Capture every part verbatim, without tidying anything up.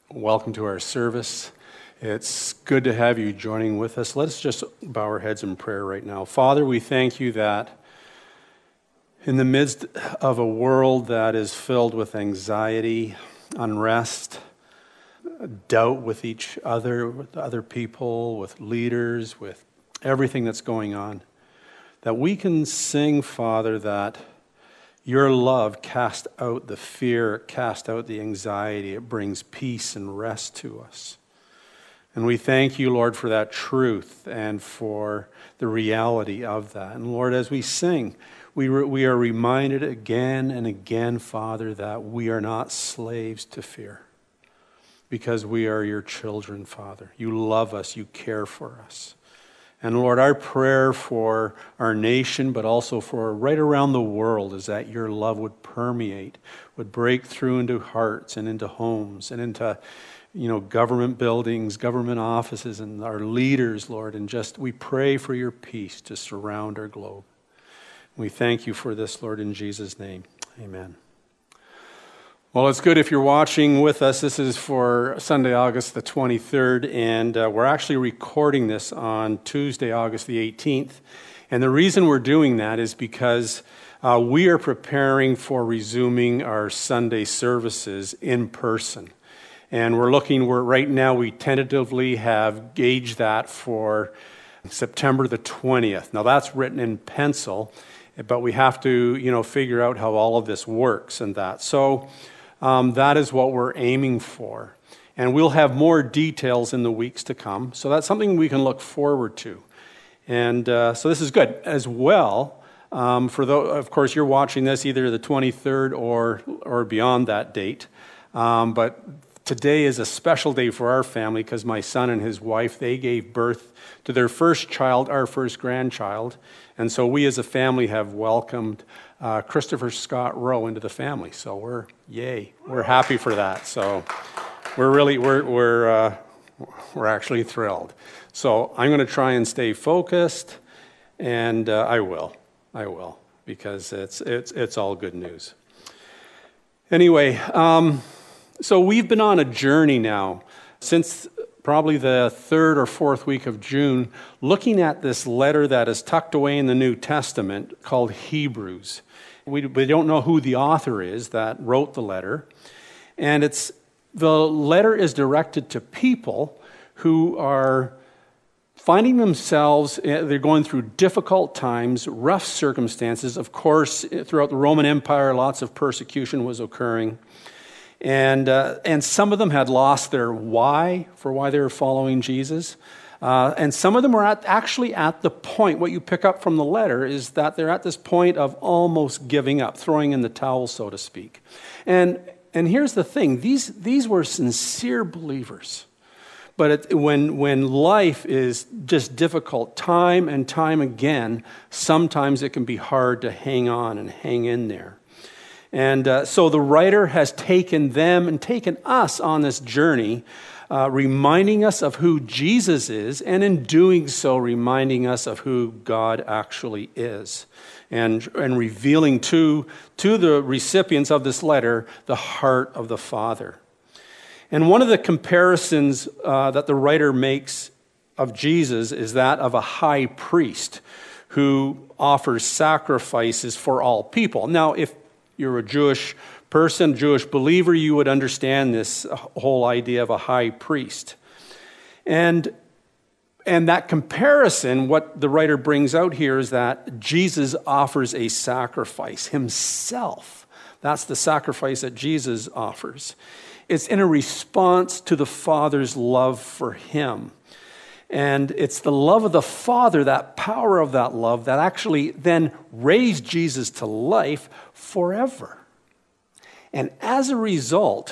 Welcome to our service. It's good to have you joining with us. Let's just bow our heads in prayer right now. Father, we thank you that in the midst of a world that is filled with anxiety, unrest, doubt with each other, with other people, with leaders, with everything that's going on, that we can sing, Father, that your love cast out the fear, cast out the anxiety. It brings peace and rest to us. And we thank you, Lord, for that truth and for the reality of that. And Lord, as we sing, we, re- we are reminded again and again, Father, that we are not slaves to fear because we are your children, Father. You love us. You care for us. And Lord, our prayer for our nation, but also for right around the world, is that your love would permeate, would break through into hearts and into homes and into, you know, government buildings, government offices, and our leaders, Lord. And just, we pray for your peace to surround our globe. We thank you for this, Lord, in Jesus' name. Amen. Well, it's good if you're watching with us. This is for Sunday, August the twenty-third, and uh, we're actually recording this on Tuesday, August the eighteenth. And the reason we're doing that is because uh, we are preparing for resuming our Sunday services in person. And we're looking, we're, right now we tentatively have gauged that for September the twentieth. Now that's written in pencil, but we have to, you know, figure out how all of this works and that. So Um, that is what we're aiming for. And we'll have more details in the weeks to come. So that's something we can look forward to. And uh, so this is good. As well, um, for those, of course, you're watching this either the twenty-third or or beyond that date. Um, but today is a special day for our family because my son and his wife, they gave birth to their first child, our first grandchild. And so we as a family have welcomed Uh, Christopher Scott Rowe into the family, so we're yay, we're happy for that. So we're really we're we're uh, we're actually thrilled. So I'm going to try and stay focused, and uh, I will, I will, because it's it's it's all good news. Anyway, um, so we've been on a journey now since probably the third or fourth week of June, looking at this letter that is tucked away in the New Testament called Hebrews. We, we don't know who the author is that wrote the letter. And it's the letter is directed to people who are finding themselves, they're going through difficult times, rough circumstances. Of course, throughout the Roman Empire, lots of persecution was occurring. And uh, and some of them had lost their why for why they were following Jesus. Uh, and some of them were at, actually at the point, what you pick up from the letter is that they're at this point of almost giving up, throwing in the towel, so to speak. And and here's the thing, these these were sincere believers. But it, when when life is just difficult, time and time again, sometimes it can be hard to hang on and hang in there. And uh, so the writer has taken them and taken us on this journey, uh, reminding us of who Jesus is, and in doing so, reminding us of who God actually is, and, and revealing to, to the recipients of this letter the heart of the Father. And one of the comparisons uh, that the writer makes of Jesus is that of a high priest who offers sacrifices for all people. Now, if you're a Jewish person, Jewish believer, you would understand this whole idea of a high priest. And, and that comparison, what the writer brings out here is that Jesus offers a sacrifice himself. That's the sacrifice that Jesus offers. It's in a response to the Father's love for him. And it's the love of the Father, that power of that love, that actually then raised Jesus to life forever. And as a result,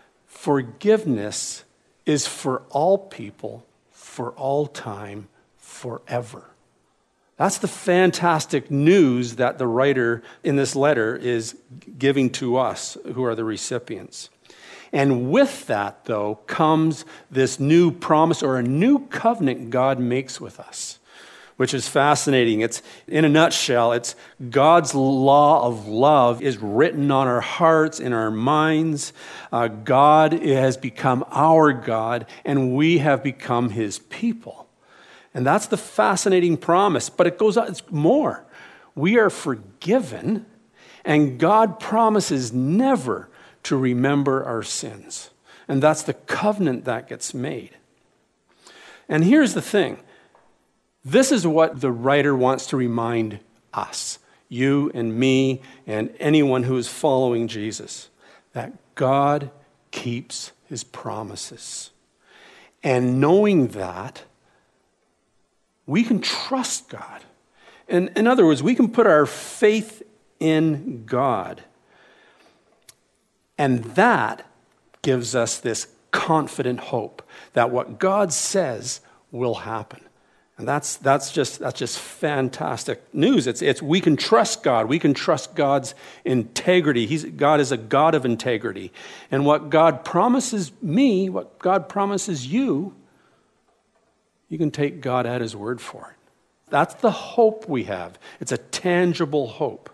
forgiveness is for all people, for all time, forever. That's the fantastic news that the writer in this letter is giving to us, who are the recipients. And with that, though, comes this new promise or a new covenant God makes with us. which is fascinating. It's, in a nutshell, it's God's law of love is written on our hearts, in our minds. Uh, God has become our God, and we have become his people. And that's the fascinating promise. But it goes on, it's more. We are forgiven, and God promises never to remember our sins. And that's the covenant that gets made. And here's the thing. This is what the writer wants to remind us, you and me and anyone who is following Jesus, that God keeps his promises. And knowing that, we can trust God. And in other words, we can put our faith in God. And that gives us this confident hope that what God says will happen. And that's that's just that's just fantastic news. It's it's we can trust God. We can trust God's integrity. He's God is a God of integrity. And what God promises me, what God promises you, you can take God at his word for it. That's the hope we have. It's a tangible hope.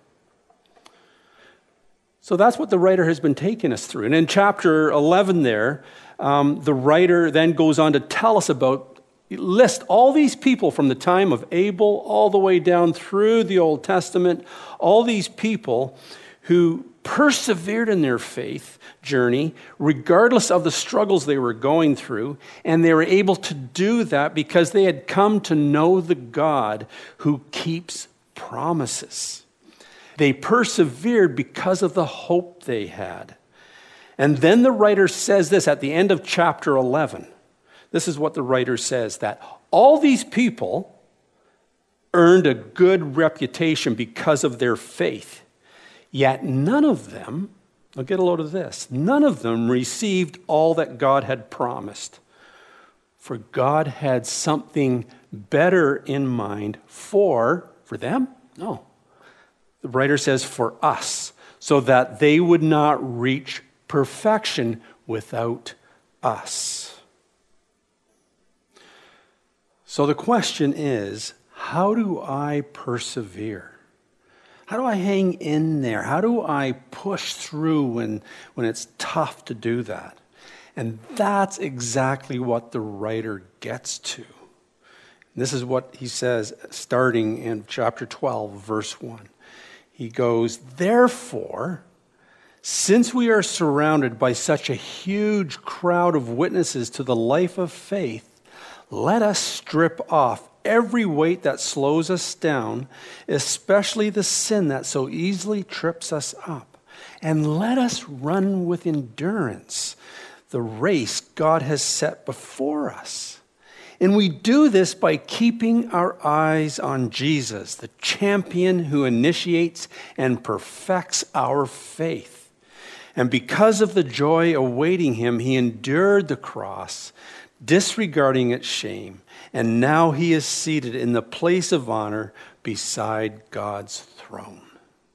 So that's what the writer has been taking us through. And in chapter eleven there, um, the writer then goes on to tell us about list all these people from the time of Abel all the way down through the Old Testament, all these people who persevered in their faith journey regardless of the struggles they were going through, and they were able to do that because they had come to know the God who keeps promises. They persevered because of the hope they had. And then the writer says this at the end of chapter eleven. This is what the writer says, that all these people earned a good reputation because of their faith, yet none of them, I'll get a load of this, none of them received all that God had promised. For God had something better in mind for, for them? No. The writer says for us, so that they would not reach perfection without us. So the question is, how do I persevere? How do I hang in there? How do I push through when, when it's tough to do that? And that's exactly what the writer gets to. This is what he says starting in chapter twelve, verse one. He goes, therefore, since we are surrounded by such a huge crowd of witnesses to the life of faith, let us strip off every weight that slows us down, especially the sin that so easily trips us up. And let us run with endurance the race God has set before us. And we do this by keeping our eyes on Jesus, the champion who initiates and perfects our faith. And because of the joy awaiting him, he endured the cross, disregarding its shame, and now he is seated in the place of honor beside God's throne.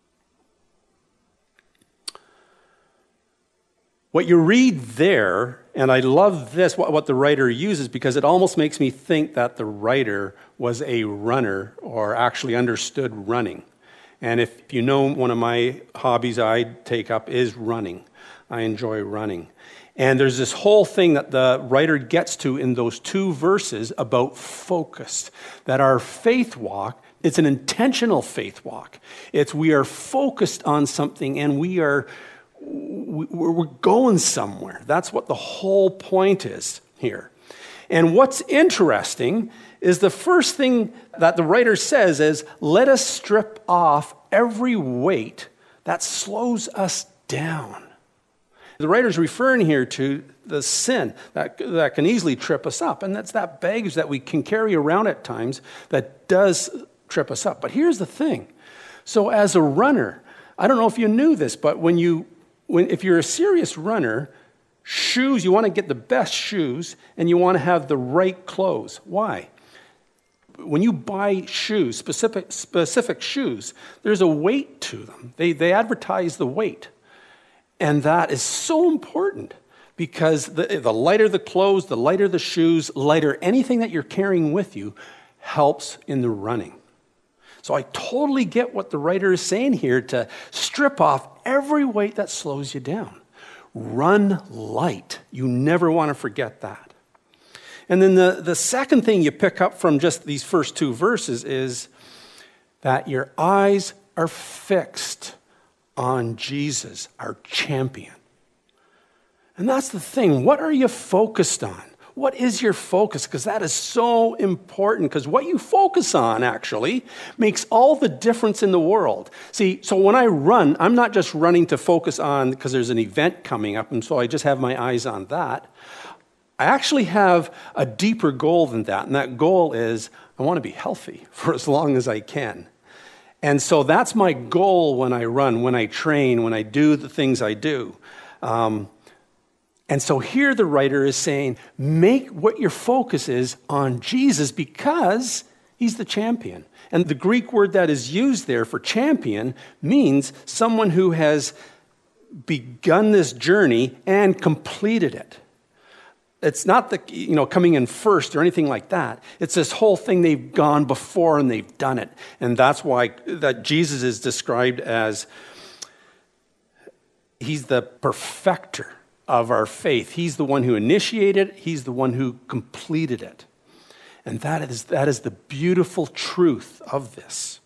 What you read there, and I love this, what, what the writer uses, because it almost makes me think that the writer was a runner or actually understood running. And if you know, one of my hobbies I take up is running. I enjoy running. And there's this whole thing that the writer gets to in those two verses about focus, that our faith walk, it's an intentional faith walk. It's we are focused on something and we are we're going somewhere. That's what the whole point is here. And what's interesting is the first thing that the writer says is, let us strip off every weight that slows us down. The writer's referring here to the sin that, that can easily trip us up. And that's that baggage that we can carry around at times that does trip us up. But here's the thing. So as a runner, I don't know if you knew this, but when you, when if you're a serious runner, shoes, you want to get the best shoes and you want to have the right clothes. Why? When you buy shoes, specific specific shoes, there's a weight to them. They they advertise the weight. And that is so important because the, the lighter the clothes, the lighter the shoes, lighter anything that you're carrying with you helps in the running. So I totally get what the writer is saying here, to strip off every weight that slows you down. Run light. You never want to forget that. And then the, the second thing you pick up from just these first two verses is that your eyes are fixed on Jesus, our champion. And that's the thing. What are you focused on? What is your focus? Because that is so important, because what you focus on actually makes all the difference in the world. See, so when I run, I'm not just running to focus on because there's an event coming up, and so I just have my eyes on that. I actually have a deeper goal than that, and that goal is I want to be healthy for as long as I can. And so that's my goal when I run, when I train, when I do the things I do. Um, And so here the writer is saying, make what your focus is on Jesus, because he's the champion. And the Greek word that is used there for champion means someone who has begun this journey and completed it. It's not the, you know, coming in first or anything like that. It's this whole thing, they've gone before and they've done it. And that's why that Jesus is described as, he's the perfecter of our faith. He's the one who initiated it. He's the one who completed it. And that is, that is the beautiful truth of this.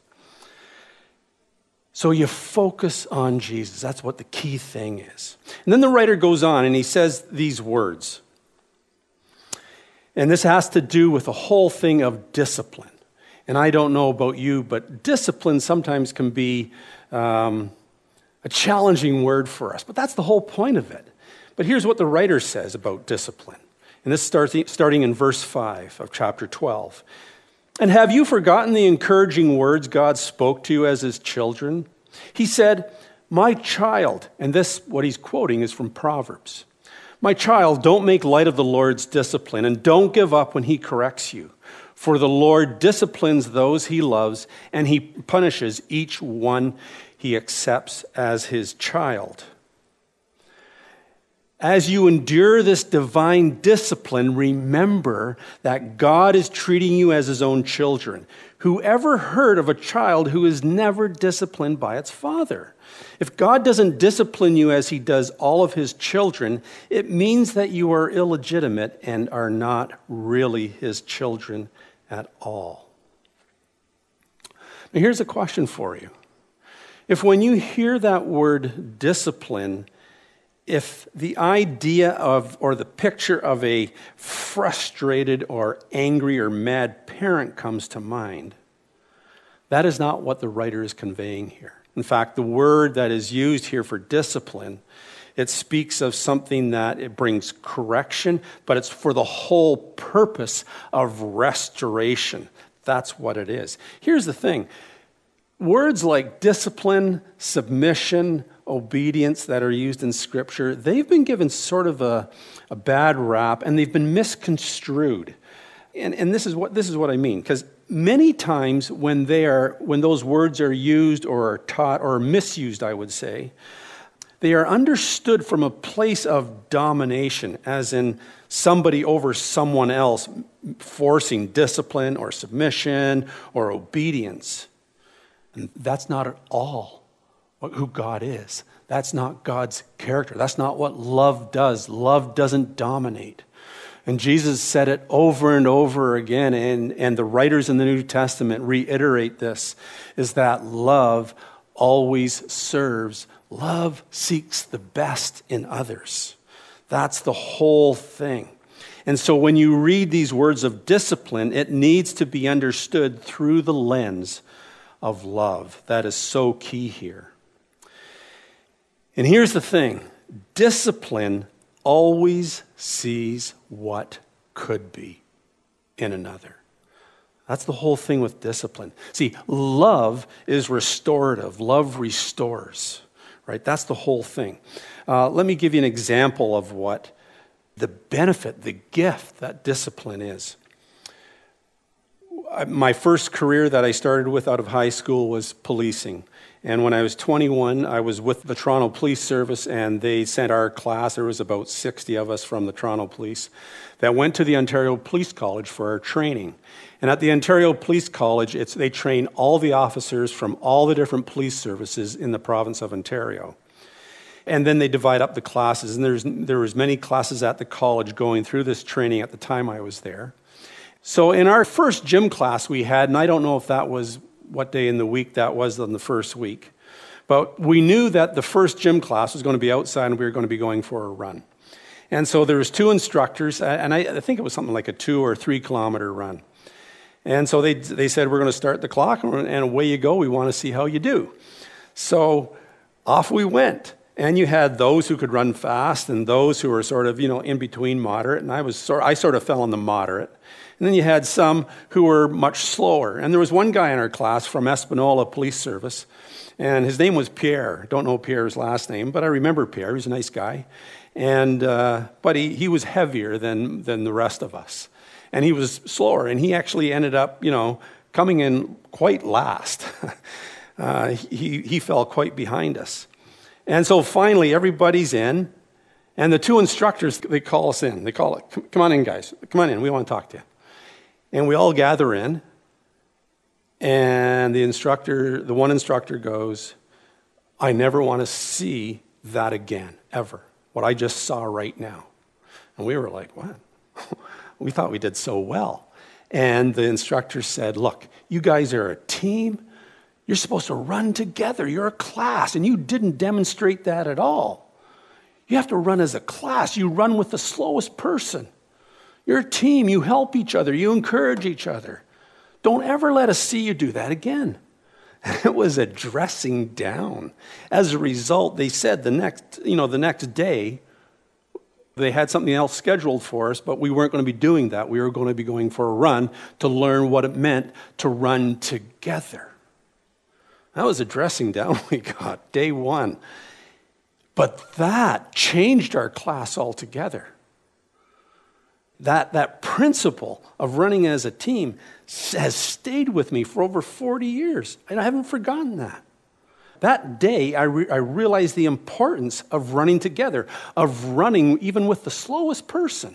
So you focus on Jesus. That's what the key thing is. And then the writer goes on and he says these words. And this has to do with the whole thing of discipline. And I don't know about you, but discipline sometimes can be um, a challenging word for us. But that's the whole point of it. But here's what the writer says about discipline. And this starts starting in verse five of chapter twelve. And have you forgotten the encouraging words God spoke to you as his children? He said, my child, and this, what he's quoting, is from Proverbs. My child, don't make light of the Lord's discipline, and don't give up when he corrects you. For the Lord disciplines those he loves, and he punishes each one he accepts as his child. As you endure this divine discipline, remember that God is treating you as his own children. Whoever heard of a child who is never disciplined by its father? If God doesn't discipline you as he does all of his children, it means that you are illegitimate and are not really his children at all. Now here's a question for you. If when you hear that word discipline, if the idea of, or the picture of a frustrated or angry or mad parent comes to mind, that is not what the writer is conveying here. In fact, the word that is used here for discipline, it speaks of something that it brings correction, but it's for the whole purpose of restoration. That's what it is. Here's the thing. Words like discipline, submission, obedience that are used in Scripture, they've been given sort of a, a bad rap, and they've been misconstrued. And, and this is what this is what I mean, because many times when they are when those words are used or are taught or misused, I would say, they are understood from a place of domination, as in somebody over someone else forcing discipline or submission or obedience. And that's not at all who God is. That's not God's character. That's not what love does. Love doesn't dominate. And Jesus said it over and over again, and, and the writers in the New Testament reiterate this, is that love always serves. Love seeks the best in others. That's the whole thing. And so when you read these words of discipline, it needs to be understood through the lens of love. That is so key here. And here's the thing. Discipline always sees what could be in another. That's the whole thing with discipline. See, love is restorative. Love restores, right? That's the whole thing. Uh, let me give you an example of what the benefit, the gift that discipline is. my first career that I started with out of high school was policing. And when I was twenty-one, I was with the Toronto Police Service, and they sent our class, there was about sixty of us from the Toronto Police, that went to the Ontario Police College for our training. And at the Ontario Police College, it's, they train all the officers from all the different police services in the province of Ontario. And then they divide up the classes, and there's, there was many classes at the college going through this training at the time I was there. So in our first gym class we had, and I don't know if that was what day in the week that was on the first week, but we knew that the first gym class was going to be outside and we were going to be going for a run. And so there was two instructors, and I, I think it was something like a two or three kilometer run. And so they they said, we're going to start the clock, and away you go. We want to see how you do. So off we went. And you had those who could run fast and those who were sort of, you know, in between moderate. And I was sort I sort of fell in the moderate. And then you had some who were much slower. And there was one guy in our class from Espanola Police Service, and his name was Pierre. Don't know Pierre's last name, but I remember Pierre. He was a nice guy. And uh, but he, he was heavier than than the rest of us. And he was slower, and he actually ended up, you know, coming in quite last. uh, he, he fell quite behind us. And so finally, everybody's in, and the two instructors, they call us in. They call it, come on in, guys. Come on in. We want to talk to you. And we all gather in, and the instructor, the one instructor goes, I never want to see that again, ever. What I just saw right now. And we were like, what? We thought we did so well. And the instructor said, look, you guys are a team. You're supposed to run together. You're a class, and you didn't demonstrate that at all. You have to run as a class. You run with the slowest person. You're a team. You help each other. You encourage each other. Don't ever let us see you do that again. It was a dressing down. As a result, they said the next, you know, the next day, they had something else scheduled for us, but we weren't going to be doing that. We were going to be going for a run to learn what it meant to run together. That was a dressing down we got, day one. But that changed our class altogether. That, that principle of running as a team has stayed with me for over forty years, and I haven't forgotten that. That day, I, re- I realized the importance of running together, of running even with the slowest person.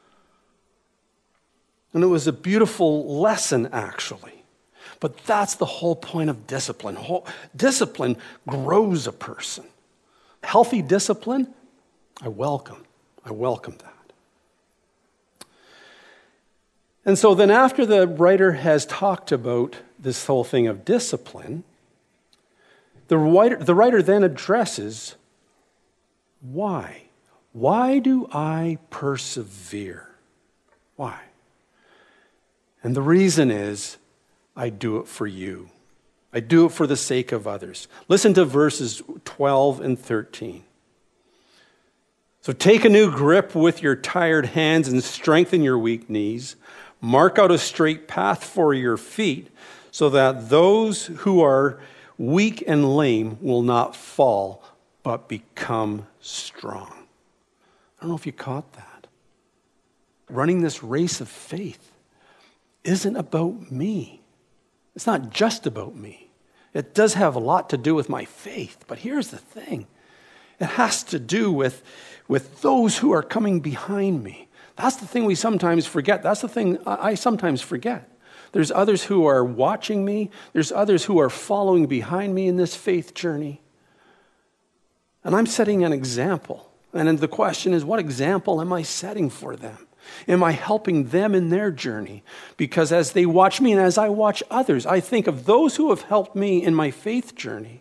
And it was a beautiful lesson, actually. But that's the whole point of discipline. Whole, discipline grows a person. Healthy discipline, I welcome. I welcome that. And so then after the writer has talked about this whole thing of discipline, the writer, the writer then addresses why. Why do I persevere? Why? And the reason is, I do it for you. I do it for the sake of others. Listen to verses twelve and thirteen. So take a new grip with your tired hands and strengthen your weak knees. Mark out a straight path for your feet so that those who are weak and lame will not fall, but become strong. I don't know if you caught that. Running this race of faith isn't about me. It's not just about me. It does have a lot to do with my faith, but here's the thing. It has to do with, with those who are coming behind me. That's the thing we sometimes forget. That's the thing I sometimes forget. There's others who are watching me. There's others who are following behind me in this faith journey. And I'm setting an example. And then the question is, what example am I setting for them? Am I helping them in their journey? Because as they watch me and as I watch others, I think of those who have helped me in my faith journey.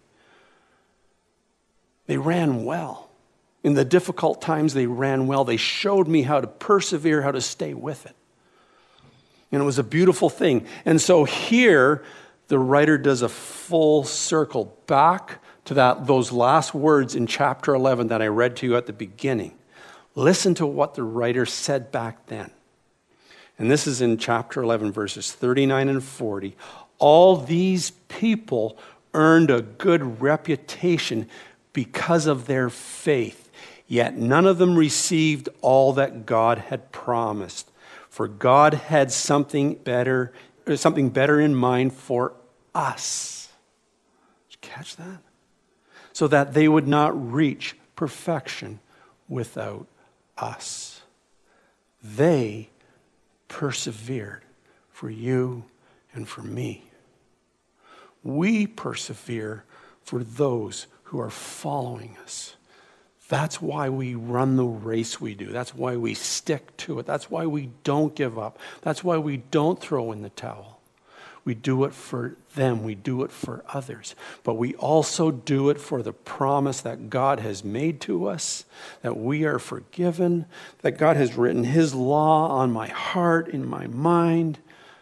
They ran well. In the difficult times, they ran well. They showed me how to persevere, how to stay with it. And it was a beautiful thing. And so here, the writer does a full circle back to that those last words in chapter eleven that I read to you at the beginning. Listen to what the writer said back then. And this is in chapter eleven, verses thirty-nine and forty. All these people earned a good reputation because of their faith, yet none of them received all that God had promised. For God had something better or something better in mind for us. Did you catch that? So that they would not reach perfection without us. They persevered for you and for me. We persevere for those who are following us. That's why we run the race we do. That's why we stick to it. That's why we don't give up. That's why we don't throw in the towel. We do it for them. We do it for others. But we also do it for the promise that God has made to us, that we are forgiven, that God has written his law on my heart, in my mind.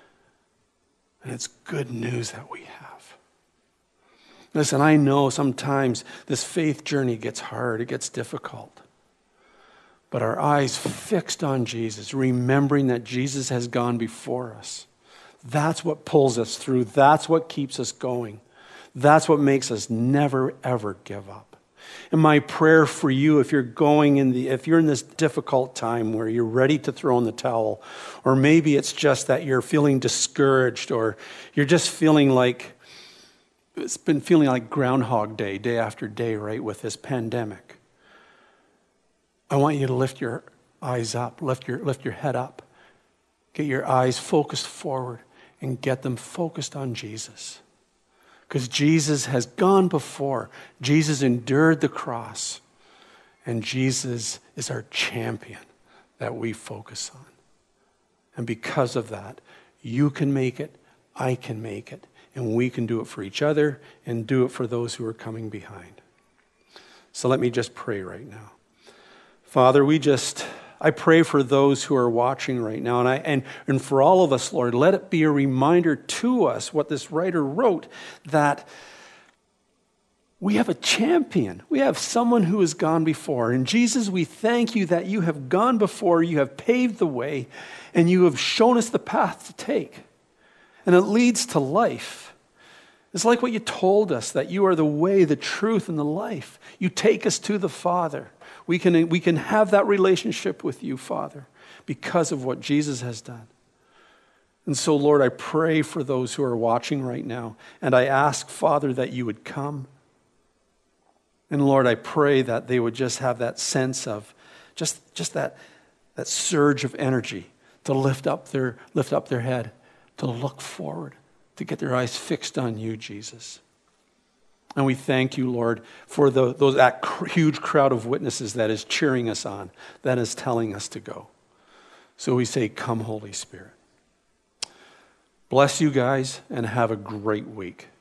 And it's good news that we have. Listen, I know sometimes this faith journey gets hard. It gets difficult. But our eyes fixed on Jesus, remembering that Jesus has gone before us. That's what pulls us through. That's what keeps us going. That's what makes us never, ever give up. And my prayer for you, if you're going in the, if you're in this difficult time where you're ready to throw in the towel, or maybe it's just that you're feeling discouraged, or you're just feeling like, it's been feeling like Groundhog Day, day after day, right, with this pandemic. I want you to lift your eyes up, lift your, lift your head up, get your eyes focused forward, and get them focused on Jesus. Because Jesus has gone before. Jesus endured the cross. And Jesus is our champion that we focus on. And because of that, you can make it, I can make it, and we can do it for each other and do it for those who are coming behind. So let me just pray right now. Father, we just... I pray for those who are watching right now, and I and, and for all of us, Lord, let it be a reminder to us what this writer wrote, that we have a champion. We have someone who has gone before. And Jesus, we thank you that you have gone before, you have paved the way, and you have shown us the path to take. And it leads to life. It's like what you told us, that you are the way, the truth, and the life. You take us to the Father. We can, we can have that relationship with you, Father, because of what Jesus has done. And so, Lord, I pray for those who are watching right now. And I ask, Father, that you would come. And Lord, I pray that they would just have that sense of, just, just that, that surge of energy to lift up their, lift up their head, to look forward, to get their eyes fixed on you, Jesus. And we thank you, Lord, for the, those, that cr- huge crowd of witnesses that is cheering us on, that is telling us to go. So we say, come, Holy Spirit. Bless you guys, and have a great week.